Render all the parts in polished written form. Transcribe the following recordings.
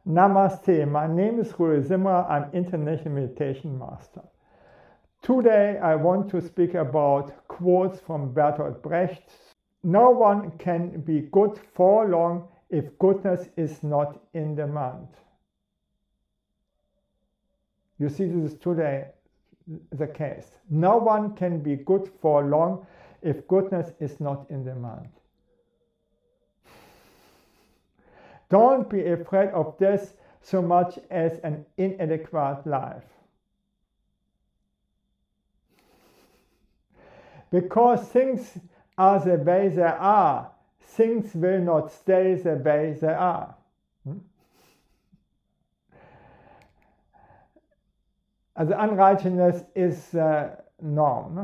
Namaste, my name is Rudi Zimmer, I'm International Meditation Master. Today I want to speak about quotes from Bertolt Brecht. No one can be good for long if goodness is not in demand. You see, this is today the case. No one can be good for long if goodness is not in demand. Don't be afraid of this so much as an inadequate life. Because things are the way they are, things will not stay the way they are. Also unrighteousness is the norm.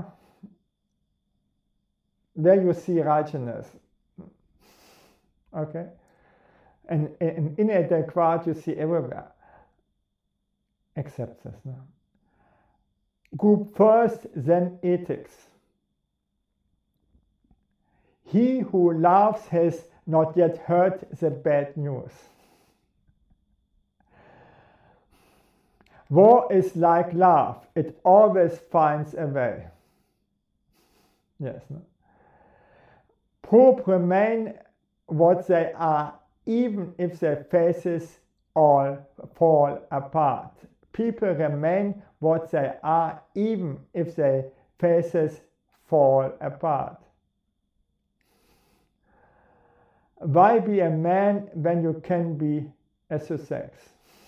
Where you see righteousness. Okay? And inadequate you see everywhere. Except this. No? Group first, then ethics. He who laughs has not yet heard the bad news. War is like laugh, it always finds a way. Yes. No? Poor remain what they are, even if their faces all fall apart. People remain what they are, even if their faces fall apart. Why be a man when you can be a Sussex?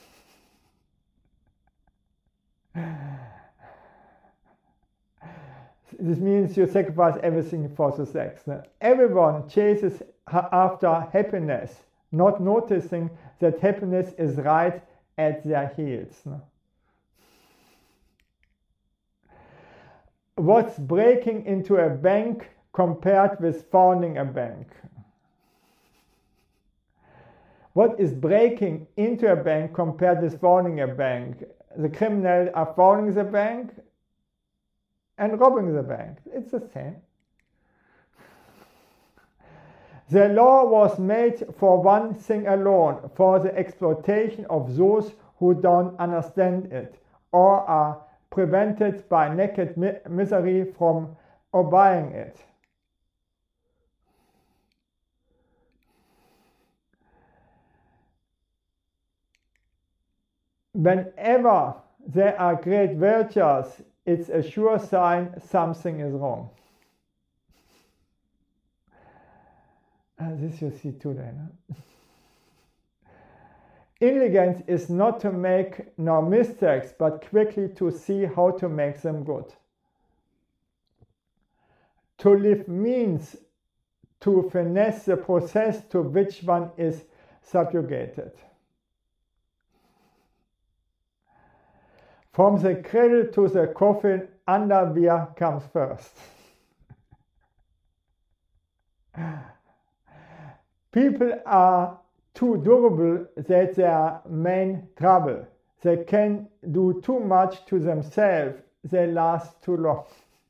This means you sacrifice everything for Sussex. Everyone chases after happiness, not noticing that happiness is right at their heels. What's breaking into a bank compared with founding a bank? What is breaking into a bank compared with founding a bank? The criminals are founding the bank and robbing the bank. It's the same. The law was made for one thing alone, for the exploitation of those who don't understand it or are prevented by naked misery from obeying it. Whenever there are great virtues, it's a sure sign something is wrong. This you see today. No? Elegance is not to make no mistakes, but quickly to see how to make them good. To live means to finesse the process to which one is subjugated. From the cradle to the coffin, underwear comes first. People are too durable that they are main trouble. They can do too much to themselves, they last too long.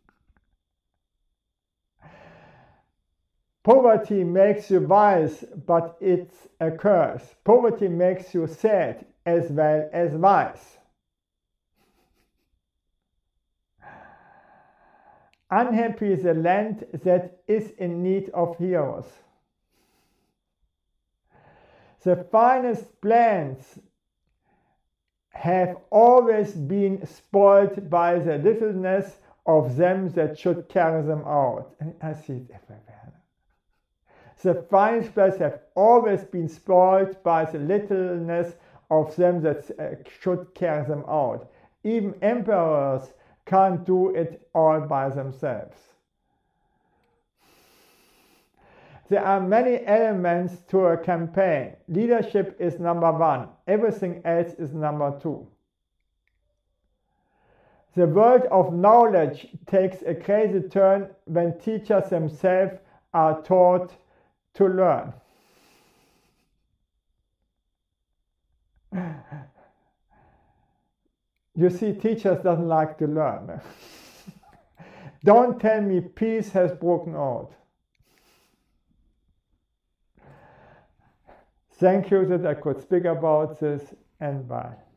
Poverty makes you wise, but it's a curse. Poverty makes you sad as well as wise. Unhappy is a land that is in need of heroes. The finest plants have always been spoiled by the littleness of them that should carry them out. And I see it everywhere. The finest plants have always been spoiled by the littleness of them that should carry them out. Even emperors can't do it all by themselves. There are many elements to a campaign. Leadership is number one. Everything else is number two. The world of knowledge takes a crazy turn when teachers themselves are taught to learn. You see, teachers doesn't like to learn. Don't tell me peace has broken out. Thank you that I could speak about this, and bye.